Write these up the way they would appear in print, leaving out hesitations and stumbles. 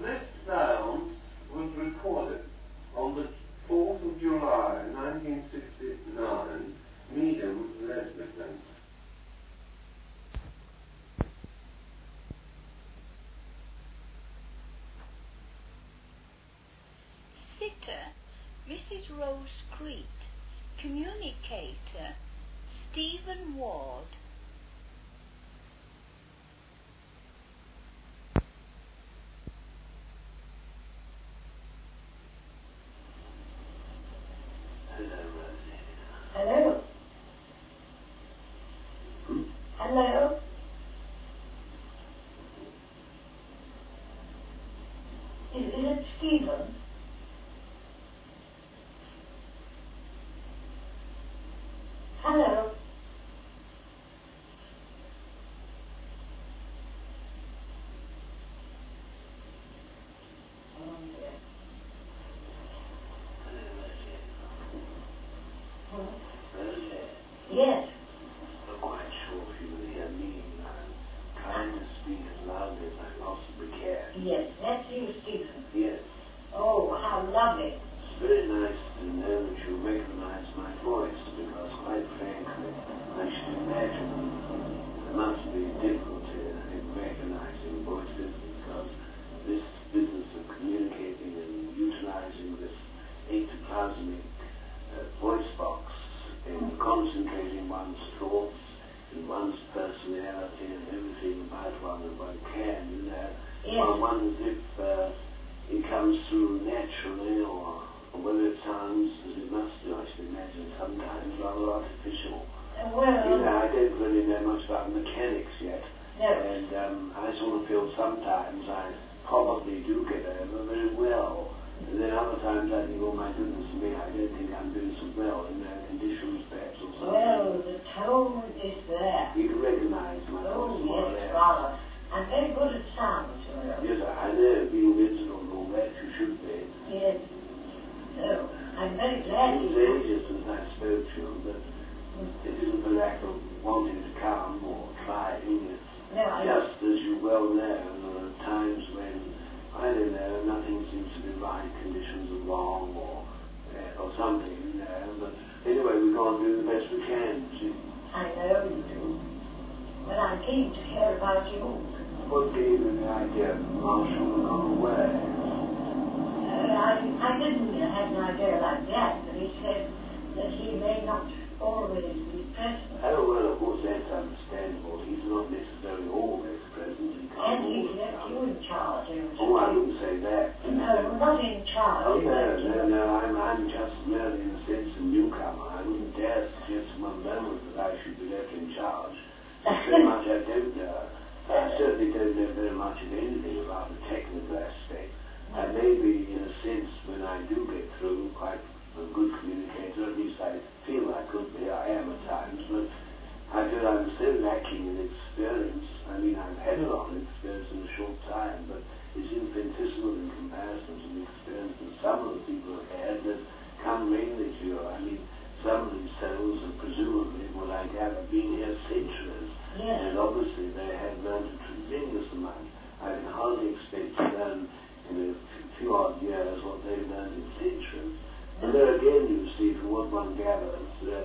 This sound was recorded on the 4th of July, 1969, Needham, Lesbian. Sitter, Mrs. Rose Crete. Communicator, Stephen Ward. Hello? Hello? Is it Stephen? Hello? Yes. I'm quite sure if you will hear me, I'm trying to speak as loudly as I possibly can. Yes, that's you, Stephen. Yes. Oh, how lovely. It's very nice to know that you recognize my voice, because quite frankly, I should imagine there must be difficulty in recognizing voices, because this business of communicating and utilizing this ectoplasmic voice box in concentrating one's thoughts and one's personality and everything about one that one can, you know. Yes. One wonders if it comes through naturally or whether it sounds as it must do, I should imagine, sometimes rather artificial. Well, You know, I don't really know much about mechanics yet. no. And I sort of feel sometimes I probably do get over very well. And then other times I think, oh my goodness me, I don't think I'm doing so well in their conditions perhaps or something. Well, the tone is there. You can recognize my Oh, voice more or yes, less. rather. I'm very good at sounds, you know. Yes, I know, being visible and all that, you should be. Yes. No, I'm very glad It was you... ages since I spoke to you, but it isn't the lack of wanting to come or trying. It's No, I... just as you well know, there are times when, I don't know, nothing seems to be right, conditions are wrong or something, you know. But anyway, we go on doing the best we can, see. I know you do. But I'm keen to hear about you. What gave you the idea that Marshall had gone away? I didn't have an idea like that, but he said that he may not always be present. Oh, well, of course, that's understandable. He's not necessarily always present. He can't And he always left come. you in charge. Oh, I wouldn't say that. No, not in charge. Oh, but, no, I'm just merely, in a sense, a newcomer. I wouldn't dare suggest for one moment that I should be left in charge. So much I don't know. I certainly don't know very much of anything about the technical aspect. I may be, in a sense, when I do get through, quite a good communicator. At least I feel I could be. I am at times, but I feel I'm so lacking in experience. I mean, I've had a lot of experience in a short time, but it's infinitesimal in comparison to the experience that some of the people have had that come mainly to you. I mean, some of themselves have presumably, what I gather, been here centuries. Yes. And obviously they have learned a tremendous amount. I can hardly expect to learn in a few odd years what they've learned in centuries. And there again, you see, from what one gathers,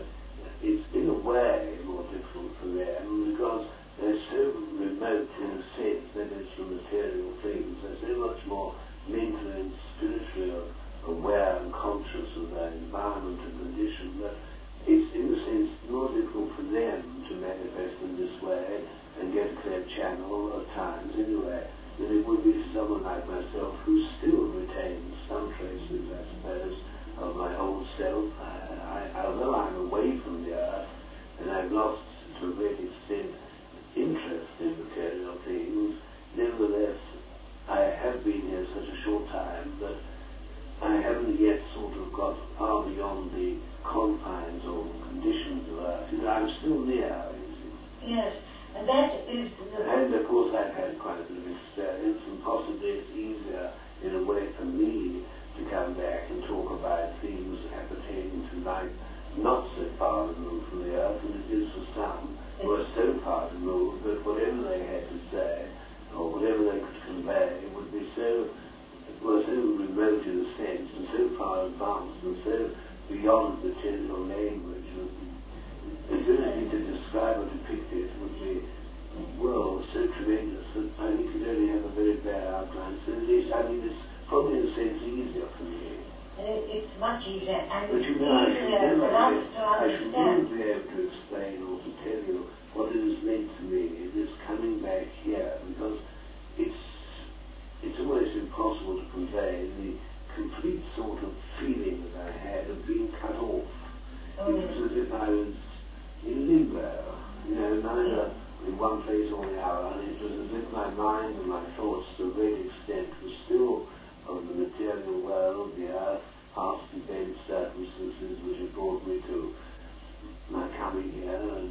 it's in a way more difficult for them because they're so remote in a sense, that is, from material things. They're so much more mentally and spiritually aware and conscious of their environment and condition that it's, in a sense, more difficult for them to manifest in this way and get a clear channel at times anyway than it would be for someone like myself who still retains some traces, I suppose, of my old self. Although I'm away from the earth and I've lost to a great extent interest in material things, nevertheless I have been here such a short time that I haven't yet sort of got far beyond the confines or conditions of earth. You know, I'm still near, you see. Yes, and that is the... And of course I've had quite a bit of experience, and possibly it's easier in a way for me to come back and talk about things appertaining to life not so far removed from the earth as it is for some who are so far removed that whatever they had to say or whatever they could convey would be so were so remote in a sense, and so far advanced, and so beyond material language, that the ability to describe or depict it would be, well, so tremendous that I think it only have a very bare outline. So it's probably in a sense easier for me. It's much easier, and But it's you know, easier for us to I should never understand. be able to explain or to tell you what it has meant to me, this coming back here, because it's almost impossible to convey the complete sort of feeling that I had of being cut off. Oh, It was as if I was in limbo, neither in one place or the other, and it was as if my mind and my thoughts to a great extent were still of the material world, the earth, past events, circumstances which had brought me to my coming here, and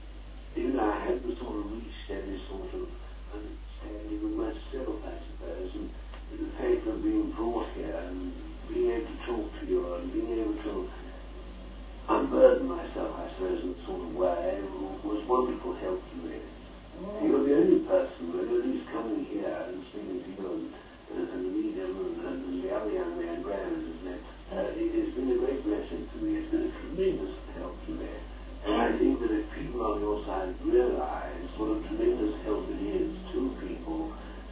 I hadn't sort of reached any sort of understanding with myself, I suppose, and the fact of being brought here and being able to talk to you and being able to unburden myself, I suppose, in a sort of way, was wonderful help to me. You're the only person, really, at least coming here and speaking to you and William and the other young man, Graham, it has been a great blessing to me. It's been a tremendous help to me. And I think that if people on your side realize what a tremendous help it is to people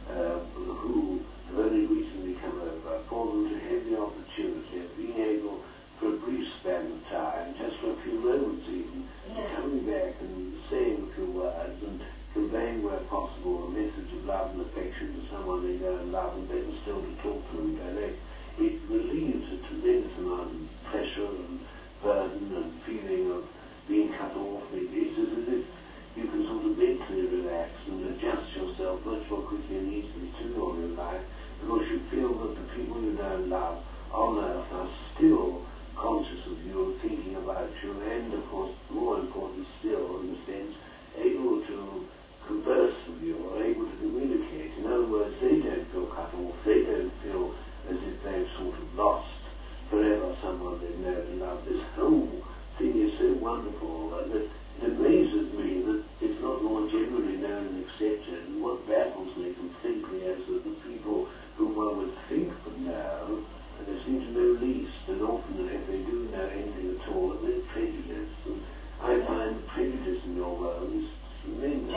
who have only recently come over, for them to have the opportunity of being able, for a brief span of time, just for a few moments even, coming back and saying a few words and conveying where possible a message of love and affection to someone they know and love, and then still to talk to them direct. It relieves a tremendous amount of pressure and burden and feeling of being cut off. It's as if you can sort of mentally relax and adjust yourself much more quickly and easily to your new life, because you feel that the people you know and love on earth are still conscious of you, thinking about you, and of course, more important still, in a sense, able to converse with you or able to communicate. In other words, they don't feel cut off, they don't feel as if they've sort of lost forever someone they've known and loved. This whole thing is so wonderful that it amazes me that it's not more generally known and accepted. And what baffles me completely is that the people whom one would think would know, and they seem to know least, and often if they do know anything at all, they're prejudiced. And I find prejudice in your world is tremendous.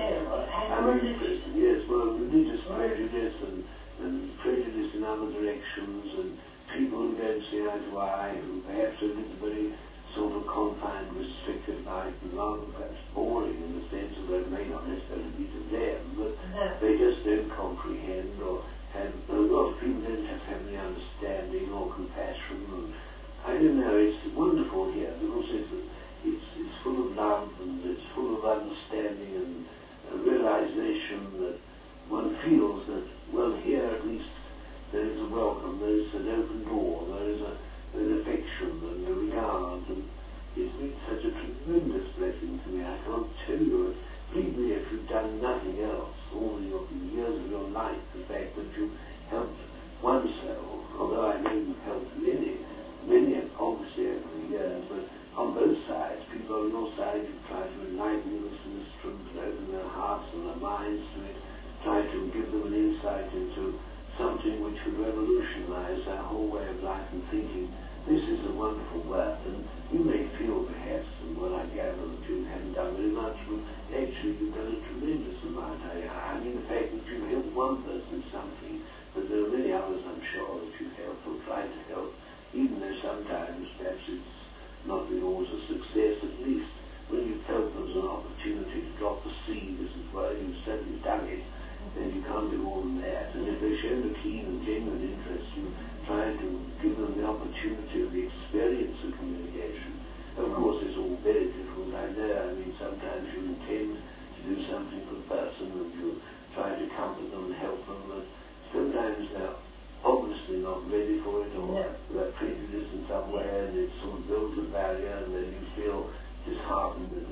Yes, well, religious prejudice and prejudice in other directions, and people who don't see eye to eye, who perhaps are lived a very sort of confined, restricted life, and rather perhaps boring in the sense of that it may not necessarily be to them, but they just don't comprehend or have, a lot of people don't have any understanding or compassion. And I don't know, it's wonderful here because it's full of love and it's full of understanding and a realization that one feels that, well, here at least there is a welcome, there is an open door, there is an affection and a regard, and it's been such a tremendous blessing to me. I can't tell you, believe me, if you've done nothing else all your years of your life, the fact that you've helped oneself, although I know you've helped many, obviously over the years, but on both sides, people on your side, you try to enlighten us to this truth, and open their hearts and their minds to it, try to give them an insight into something which would revolutionize our whole way of life and thinking. This is a wonderful work, and you may feel perhaps, from what I gather, that you haven't done very much, but actually you've done a tremendous amount. I mean, the fact that you've helped one person something, but there are many others, I'm sure, that you've helped or tried to help, even though sometimes perhaps it's not been always a success. At least when you felt there was an opportunity to drop the seed, as it were, you've certainly done it, then you can't do more than that. And if they've shown a keen and genuine interest, you try to give them the opportunity of the experience of communication. Of course, it's all very difficult, I know. I mean, sometimes you intend to do something for the person and you try to comfort them and help them, but sometimes they're obviously not ready for it, or they're prejudiced in some way, and it sort of builds a barrier, and then you feel disheartened and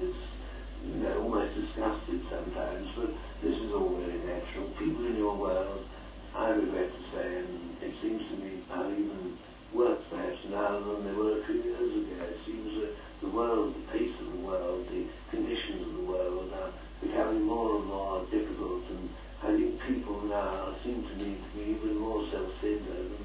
almost disgusted sometimes. But this is all very natural. People in your world, I regret to say, and it seems to me are even worse perhaps now than they were a few years ago. It seems that the world, the pace of the world, the conditions of the world are becoming more and more difficult, and I think people now seem to me to be even more self-centered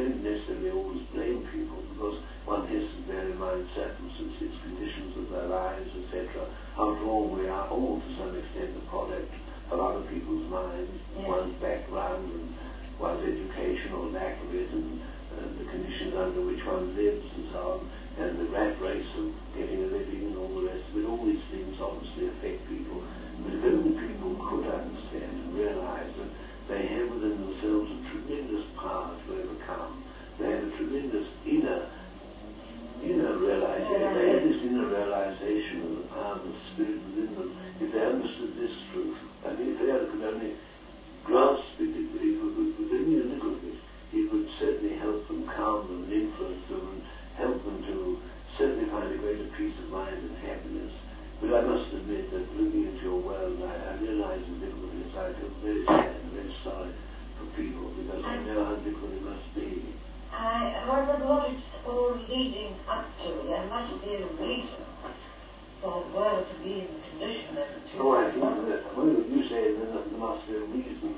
don't necessarily always blame people, because one has to bear in mind circumstances, conditions of their lives, etc. After all, we are all to some extent the product of other people's minds, one's background and one's education or lack of it, and the conditions under which one lives and so on, and the rat race of getting a living and all the rest of it. All these things obviously affect people, but if only people could understand and realize that they have within themselves a tremendous power to overcome. They have a tremendous inner realization. They have this inner realization of the power of the Spirit within them. If they understood this truth, and if they could only grasp it, with only a little bit, it would certainly help them, calm them, and influence them, and help them to certainly find a greater peace of mind and happiness. But I must admit that looking into your world, I realize the difficulties. I feel very sad and very sorry for people, because I know how difficult it must be. I wondered what it's all leading up to. There must be a reason for the world to be in the condition that it is. Oh, I think that, well, you say there must be a reason.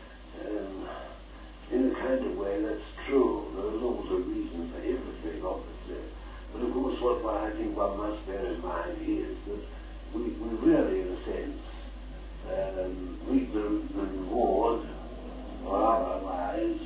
In a kind of way, that's true. There is always a reason for everything, obviously. But of course, what I think one must bear in mind is that we really, in a sense, reap the reward, or otherwise,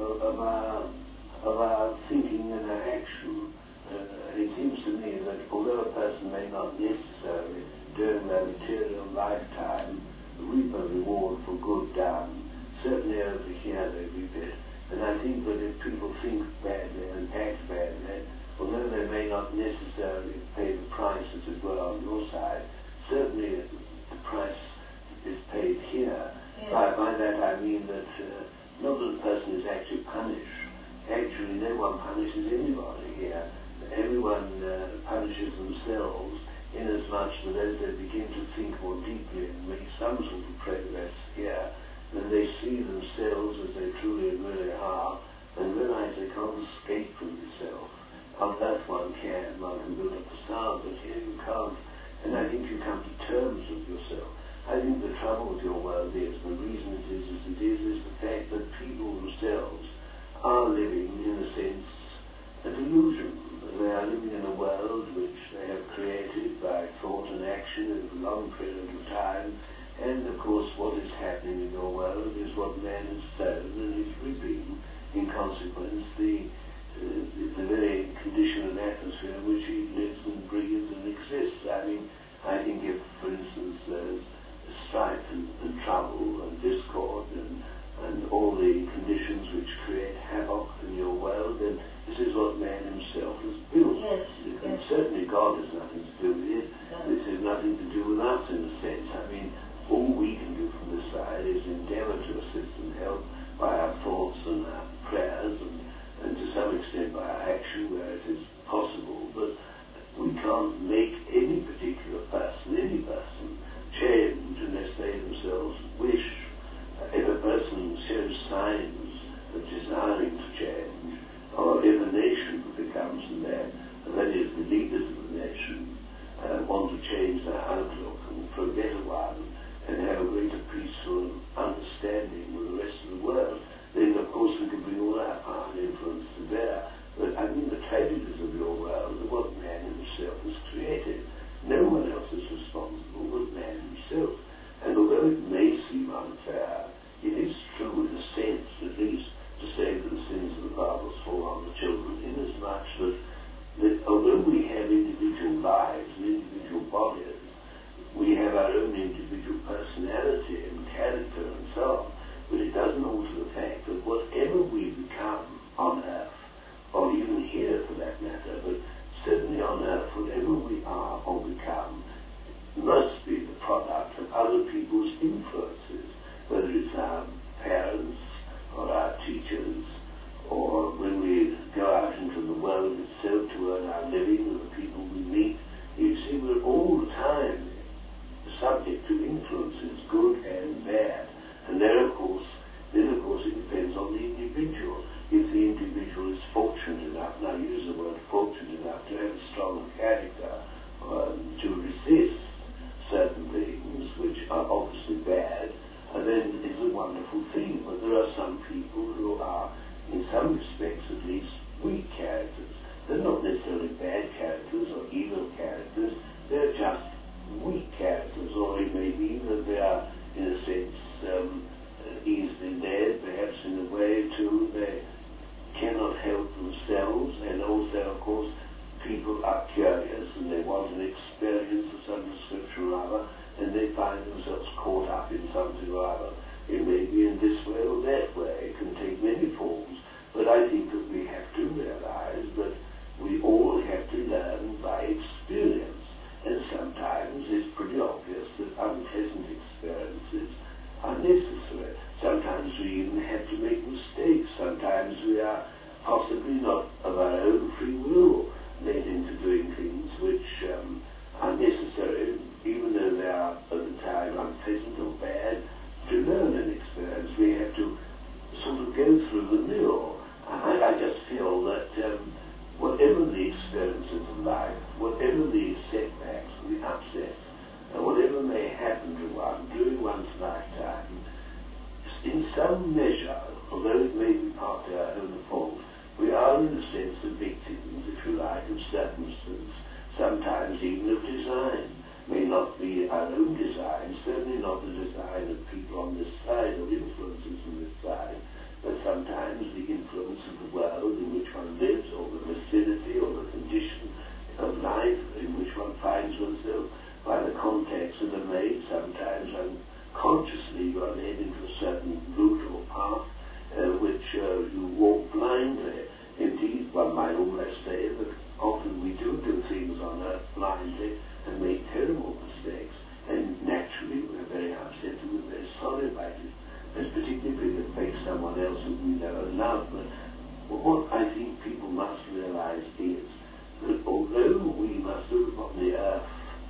of our thinking and our action. It seems to me that although a person may not necessarily, during their material lifetime, reap a reward for good done, certainly over here they reap it. And I think that if people think badly and act badly, although they may not necessarily pay the price, as it were, on your side, certainly the price is paid here. Yeah. By that I mean that not that the person is actually punished. Actually, no one punishes anybody here. Everyone punishes themselves, inasmuch that as they begin to think more deeply and make some sort of progress here, then they see themselves as they truly and really are, and realize they can't escape from themselves. On earth one can build a facade, but here you can't. And I think you come to terms with yourself. I think the trouble with your world is, the reason it is as it is the fact that people themselves are living, in a sense, a delusion. They are living in a world which they have created by thought and action over a long period of time. And of course what is happening in your world is what man has sown and is reaping, in consequence, the very condition and atmosphere in which he lives and breathes and exists. I mean, I think if, for instance, there's strife and trouble and discord and all the conditions which create havoc in your world, then this is what man himself has built. Yes. And certainly God has nothing to do with it. This has nothing to do with us, in a sense. I mean, all we can do from this side is endeavor to assist and help by our thoughts and our prayers and to some extent by our action where it is possible. But we can't make any particular person, change unless they themselves wish. If a person shows signs of desiring to change, or if a nation becomes that is the leaders of the nation, want to change their outlook and for a better one, and have a greater peaceful understanding with the rest of the world, then of course we can bring all our power and influence to bear. But I mean, the tragedies of your world are what man himself has created. No one else is responsible but man himself. And although it may seem unfair, it is true in a sense, at least, to say that the sins of the fathers fall on the children, inasmuch that although we have individual lives and individual bodies, we have our own individual personality and character and so on, but it doesn't alter the fact that whatever we become on earth, or even here for that matter, but certainly on earth, whatever we are or become must be the product of other people's influences, whether it's our parents or our teachers, or when we go out into the world itself to earn our living, or the people we meet. You see, we're all the time subject to influences, good and bad. And then of course it depends on the individual. If the individual is fortunate enough, and I use the word fortunate enough, to have a strong character, to resist certain things which are obviously bad, then it's a wonderful thing. But there are some people who are, in some respects, at necessarily bad characters or evil characters. They're just weak characters, or it may be that they are, in a sense, easily led, perhaps in a way too. They cannot help themselves, and also, of course, people are curious and they want an experience of some description or other, and they find themselves caught up in something or other. It may be in this way or that way. It can take many forms, but I think that we have to realize that we all have to learn by experience, and sometimes it's pretty obvious that unpleasant experiences are necessary. Sometimes we even have to make mistakes. Sometimes we are possibly not of our own free will led into doing things which are necessary, even though they are at the time unpleasant or bad. To learn an experience, we have to sort of go through the mill. I just feel that whatever the experiences of life, whatever the setbacks, the upsets, whatever may happen to one during one's lifetime, in some measure, although it may be partly our own fault, we are in a sense the victims, if you like, of circumstance, sometimes even of design. May not be our own design, certainly not the design of people on this side or influences on this side, but sometimes the influence of the world in which one lives, or the vicinity or the condition of life in which one finds oneself, by the contacts that are made. Sometimes unconsciously you are led into a certain route or path which you walk blindly. Indeed, one might almost say that often we do things on earth blindly and make terrible mistakes, and naturally we're very upset and we're very sorry about it, and particularly if it affects someone else who we know and love. But what I think people must realize is that although we must look upon the earth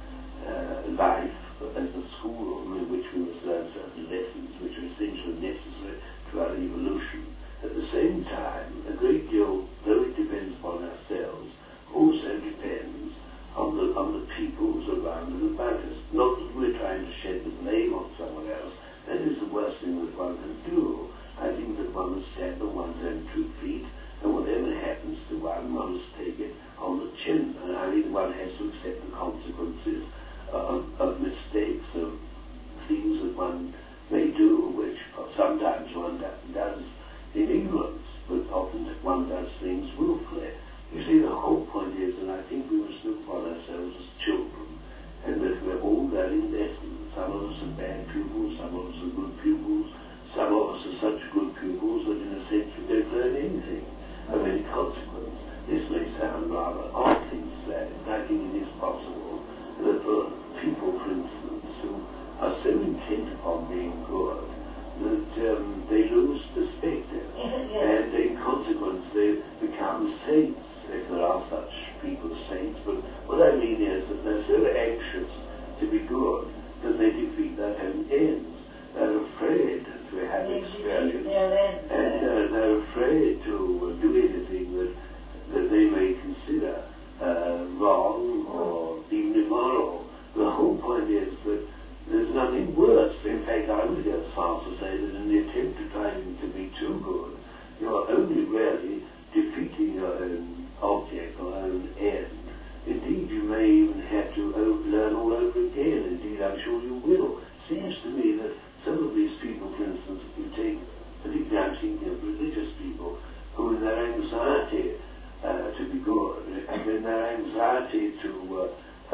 life as a school in which we must learn certain lessons which are essentially necessary to our evolution, at the same time a great deal, though it depends upon ourselves, also depends on the people who's around and about us. Not that we're trying to shed the blame on someone else. That is the worst thing that one can do. I think that one must stand on one's own 2 feet, and whatever happens to one must take it on the chin. And I mean, one has to accept the consequences of mistakes, of things that one may do, which sometimes one does in ignorance, but often one does things willfully. You see, the whole point is, and I think we must look upon ourselves as children, and that we're all learning lessons. Some of us are bad pupils, some of us are good pupils, some of us are such good pupils that in a sense we don't learn anything of any consequence. This may sound rather odd thing to say, but I think it is possible that for people, for instance, who are so intent upon being good that they lose perspective, and in consequence they become saints, if there are such people as saints. But what I mean is that they're so anxious to be good that they defeat their own ends. They're afraid to have experience, and they're afraid to do anything that they may consider wrong or even immoral. The whole point is that there's nothing worse. In fact, I would go as far as to say that in the attempt to try to be too good, you are only really defeating your own object or own end. Indeed, you may even have to learn all over again. Indeed, I'm sure you will. Seems to me that some of these people, for instance, if you take, particularly I'm thinking of religious people, who in their anxiety to be good, and in their anxiety to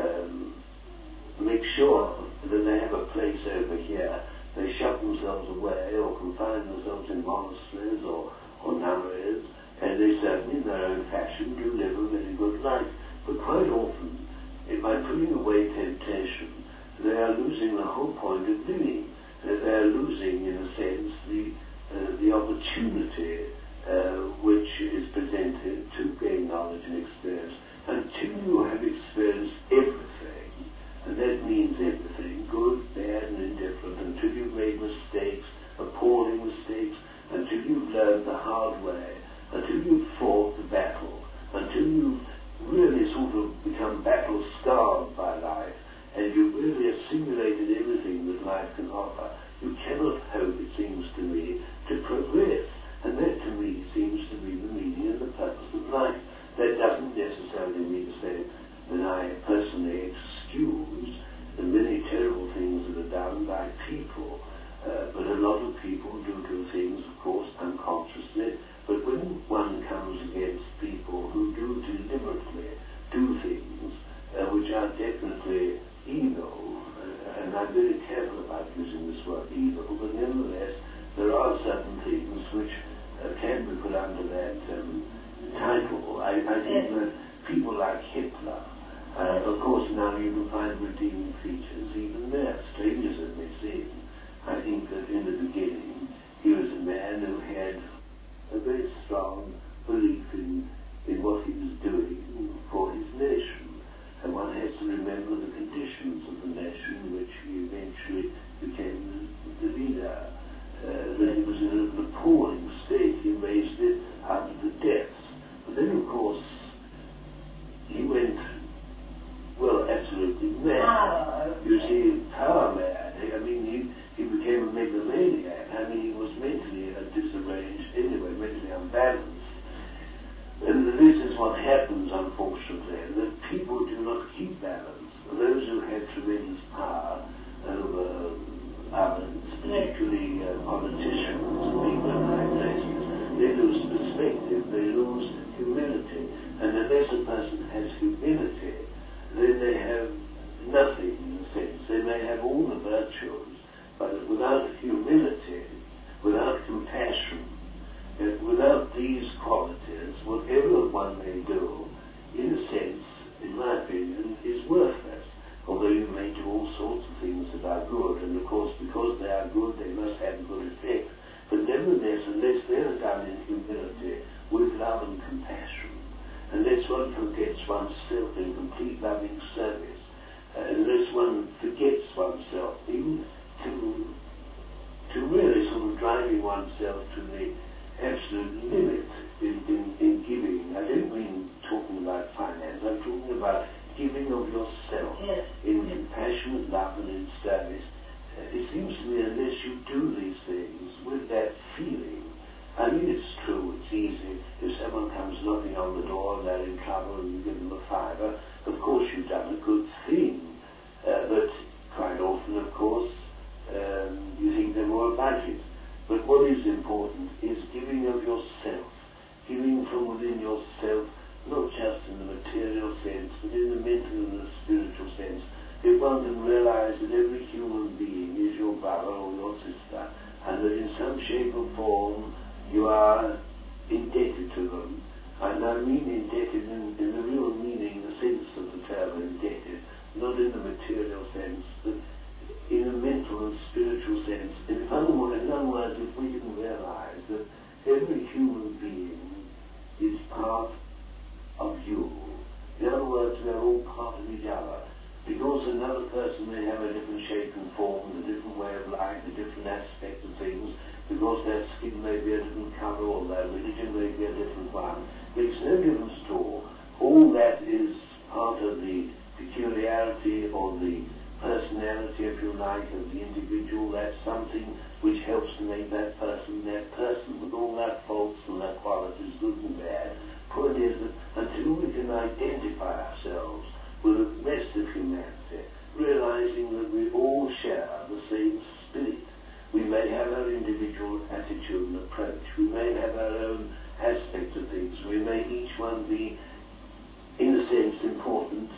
make sure that they have a place over here, they shut themselves away or confine themselves in monasteries or nunneries, and they certainly in their own fashion do live a very good life. But quite often, by putting away temptation, they are losing the whole point of living. They are losing, in a sense, the opportunity which is presented to gain knowledge and experience. Until you have experienced everything, and that means everything, good, bad, and indifferent, until you've made mistakes, appalling mistakes, until you've learned the hard way, until you've fought the battle, until you've really sort of become battle-scarred by life, and you've really assimilated everything that life can offer, you cannot hope, it seems to me, to progress. And that, to me, seems to be the meaning and the purpose of life. That doesn't necessarily mean I'm very careful about using this word evil, but nevertheless, there are certain things which can be put under that title. I think that people like Hitler, of course now you can find redeeming features even there, strange as it may seem. I think that in the beginning he was a man who had a very strong belief in what he was doing for his nation. And one has to remember the conditions of the nation which he eventually became the leader. That he was in an appalling state. He raised it out of the depths. But then, of course, he went, well, absolutely mad. You see, power mad. I mean, he became a megalomaniac. I mean, he was mentally disarranged anyway, mentally unbalanced. And this is what happens, unfortunately, that people do not keep balance. Those who have tremendous power over others, particularly politicians, people in high places, they lose perspective, they lose humility. And unless a person has humility, then they have nothing in a sense. They may have all the virtues, but without humility, without compassion, without these qualities, whatever one may do, in a sense, in my opinion, is worthless. Although you may do all sorts of things that are good, and of course, because they are good, they must have a good effect. But nevertheless, unless they are done in humility, with love and compassion, unless one forgets oneself in complete loving service, unless one forgets oneself, even to really sort of driving oneself to the absolute limit in giving. I don't mean talking about finance, I'm talking about giving of yourself in compassionate love and in service. It seems to me unless you do these things with that feeling, I mean it's true, it's easy. If someone comes knocking on the door and they're in trouble and you give them a fiver, of course you've done a good thing. But quite often, of course, you think they're more about it. But what is important is giving of yourself, giving from within yourself, not just in the material sense, but in the mental and the spiritual sense. If one can realize that every human being is your brother or your sister, and that in some shape or form you are indebted to them, and I mean indebted in the real meaning, the sense of the term indebted, not in the material sense, but in a mental and spiritual sense. In other words, if we can realize that every human being is part of you, in other words, we are all part of each other, because another person may have a different shape and form, a different way of life, a different aspect of things, because their skin may be a different colour or their religion may be a different one. Makes no difference at all. All that is part of the peculiarity or the personality, if you like, of the individual. That's something which helps to make that person with all their faults and their qualities, good and bad. Point is that until we can identify ourselves with the rest of humanity, realizing that we all share the same spirit, we may have our individual attitude and approach, we may have our own aspects of things, we may each one be, in a sense, important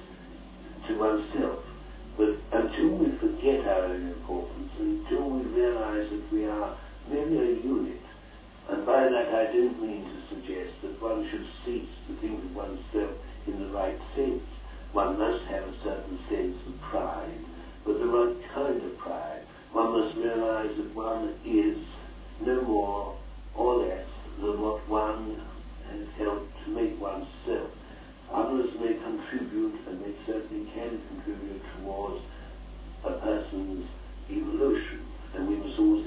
to oneself. But until we forget our own importance, until we realize that we are merely a unit, and by that I don't mean to suggest that one should cease to think of oneself in the right sense. One must have a certain sense of pride, but the right kind of pride. One must realize that one is no more or less than what one has helped to make oneself. Others may contribute, and they certainly can contribute towards a person's evolution, and we must always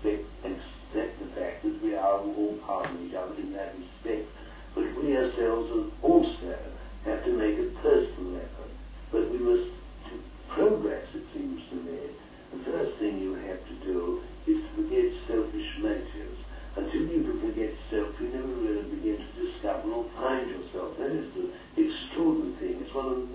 accept the fact that we are all part of each other in that respect. But we ourselves also have to make a personal effort. But we must, to progress, it seems to me, the first thing you have to do is to forget selfish motives. Until you can forget self, you never really begin to discover or find yourself. That is the extraordinary thing. It's one of the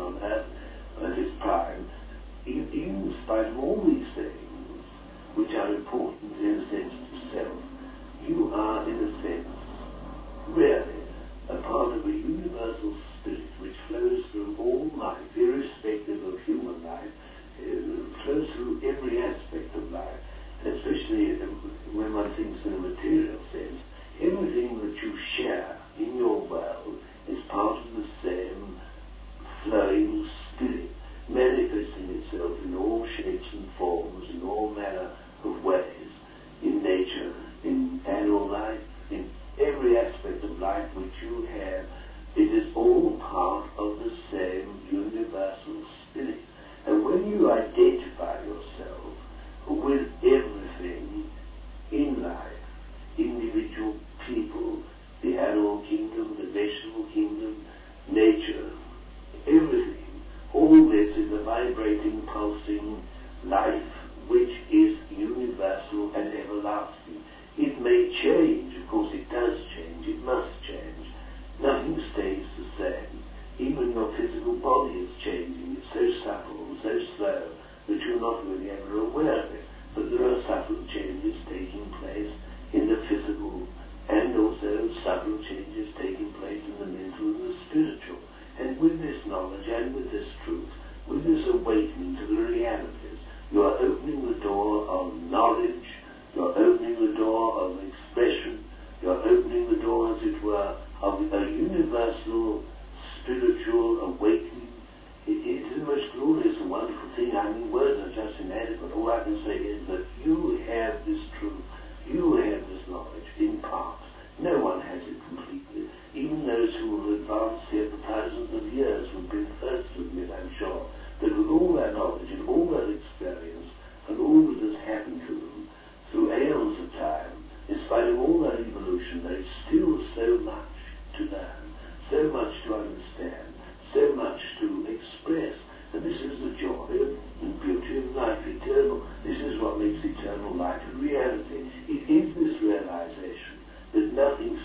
on earth at its prime, even in spite of all these things, which are important in a sense to self, you are, in a sense, really a part of a universal spirit which flows through all life, irrespective of human life, flows through every aspect of life, and especially when one thinks in a material sense. Everything that you share in your world is part of the same flowing spirit, manifesting itself in all shapes and forms, in all manner of ways, in nature, in animal life, in every aspect of life which you have. It is all part of the same universal spirit. And when you identify yourself with everything in life, individual people, the animal kingdom, the vegetable kingdom, nature, everything, all this is a vibrating, pulsing life which is universal and everlasting. It may change, of course it does change, it must change. Nothing stays the same. Even your physical body is changing. It's so subtle, so slow, that you're not really ever aware of it. But there are subtle changes taking place in the physical, and also subtle changes taking place in the mental and the spiritual. And with this knowledge and with this truth, with this awakening to the realities, you are opening the door of knowledge, you're opening the door of expression, you're opening the door, as it were, of a universal spiritual awakening. It is the most glorious and wonderful thing. I mean, words are just inadequate. All I can say is that you have this truth, you have this knowledge in part. No one has it completely. Even those who have advanced here for thousands of years would be the first to admit, I'm sure, that with all their knowledge and all their experience and all that has happened to them through aeons of time, in spite of all their evolution, there is still so much to learn, so much to understand, so much to express. And this is the joy and beauty of life eternal. This is what makes eternal life a reality. It is this realization that nothing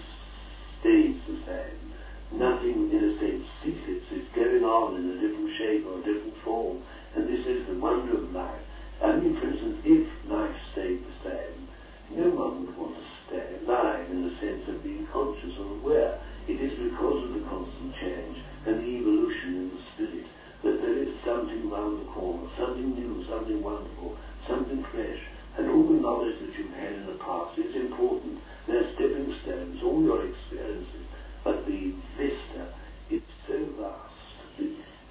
stays the same. Nothing, in a sense, ceases. It's going on in a different shape or a different form. And this is the wonder of life. I mean, for instance, if life stayed the same, no one would want to stay alive in the sense of being conscious or aware. It is because of the constant change and the evolution in the spirit that there is something round the corner, something new, something wonderful, something fresh. And all the knowledge that you've had in the past is important. They're stepping stones, all your experiences. But the vista is so vast.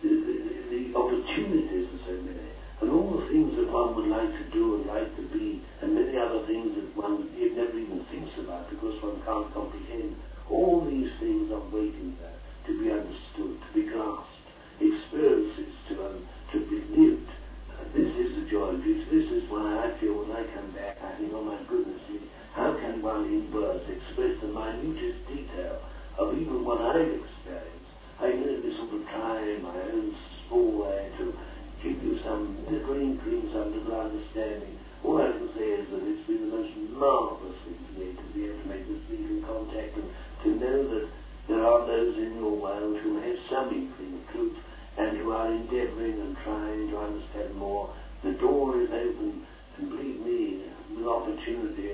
The opportunities are so many. And all the things that one would like to do and like to be, and many other things that one never even thinks about because one can't comprehend. All these things are waiting there to be understood, to be grasped, experiences to be lived. This is the joy of it. This is why I feel when I come back, I think, oh my goodness, how can one in words express the minutest detail of even what I've experienced? I know this will try in my own small way to give you some little inkling, some little understanding. All I can say is that it's been the most marvelous thing to me to be able to make this legal contact and to know that there are those in your world who have some inkling of truth and who are endeavouring and trying to understand more. The door is open, and believe me, with opportunity,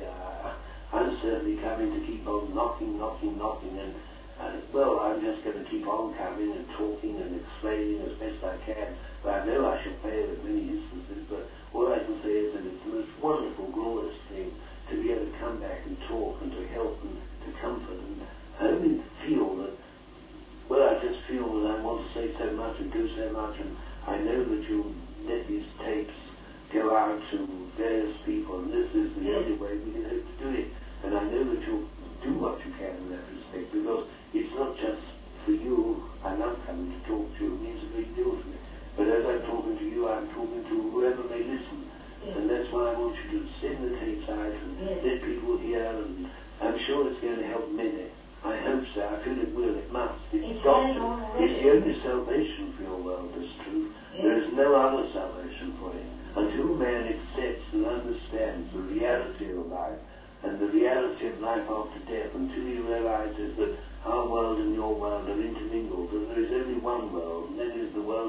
I'm certainly coming to keep on knocking, and well, I'm just going to keep on coming and talking and explaining as best I can. But I know I shall fail at many instances, but all I can say is that it's the most wonderful, glorious thing to be able to come back and talk and to help and to comfort. And I only feel that, well, I just feel that I want to say so much and do so much, and I know that you'll let these tapes go out to various people, and this is the only way we can hope to do it. And I know that you'll do what you can in that respect, because it's not just for you. I love coming to talk to you. It means a great deal to me. But as I'm talking to you, I'm talking to whoever may listen. And that's why I want you to send the tapes out and let people hear, and I'm sure it's going to help many. I hope so. I feel it will. It must. It's got to. It's the only salvation for your world, this truth. There is no other salvation for it. Until man accepts and understands the reality of life and the reality of life after death, until he realizes that our world and your world are intermingled, that there is only one world, and that is the world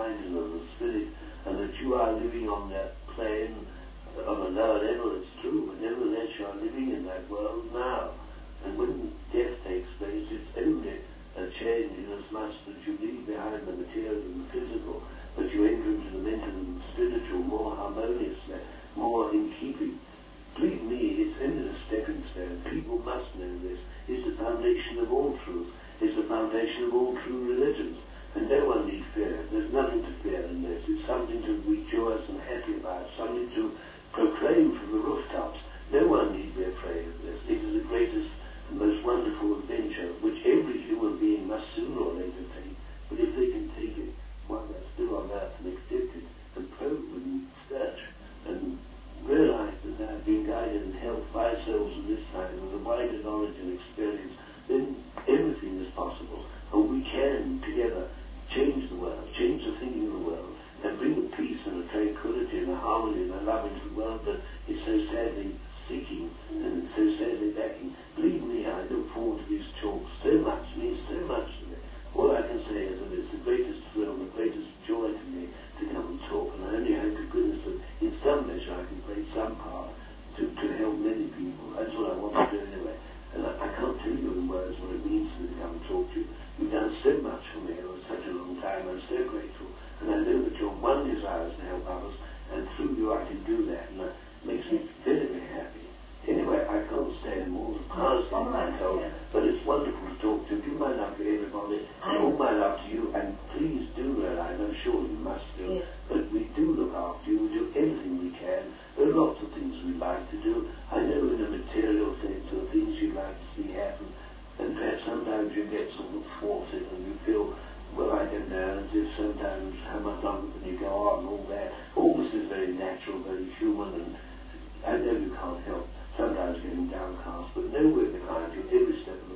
mind and on the spirit, and that you are living on that plane on a lower level, it's true, but nevertheless you are living in that world now. And when death takes place, it's only a change in as much that you leave behind the material and the physical, but you enter into the mental and spiritual more harmoniously, more in keeping. Believe me, it's only a stepping stone. People must know this. It's the foundation of all truth. It's the foundation of all true religions. And no one need fear. There's nothing to fear in this. It's something to rejoice and happy about, something to proclaim from the rooftops. No one need be afraid of this. It is the greatest and most wonderful adventure which every human being must sooner or later take. But if they can take it while they're still on earth and accept it and probe and search and realize that they have been guided and helped by souls in this time with a wider knowledge and experience, then everything is possible. And we can together change the world, change the thinking of the world, and bring a peace and a tranquility and a harmony and a love into the world that is so sadly seeking and so sadly lacking. Believe me, I look forward to these talks so much, means so much to me. All I can say is that it's the greatest thrill, the greatest joy to me to come and talk, and I only hope to goodness that in some measure I can play some part to help many people. That's what I want to do anyway. And I can't tell you in words what it means to me to come and talk to you. You've done so much for me over such a long time. I'm so grateful. And I know that your one desire is to help others, and through you I can do that. And that makes me very, very happy. Anyway, I can't stand more. The past thing I'm told, but it's wonderful to talk to. Do my love to everybody, and all my love to you, and please do realize, I'm sure you must do, that we do look after you, we do everything we can. There are lots of things we'd like to do. I know in a material sense there are things you'd like to see happen, and perhaps sometimes you get sort of thwarted and you feel, well, I don't know, as if sometimes how much longer can you go on and all that. All this is very natural, very human, and I know you can't help sometimes getting downcast, but nowhere behind you, every step of the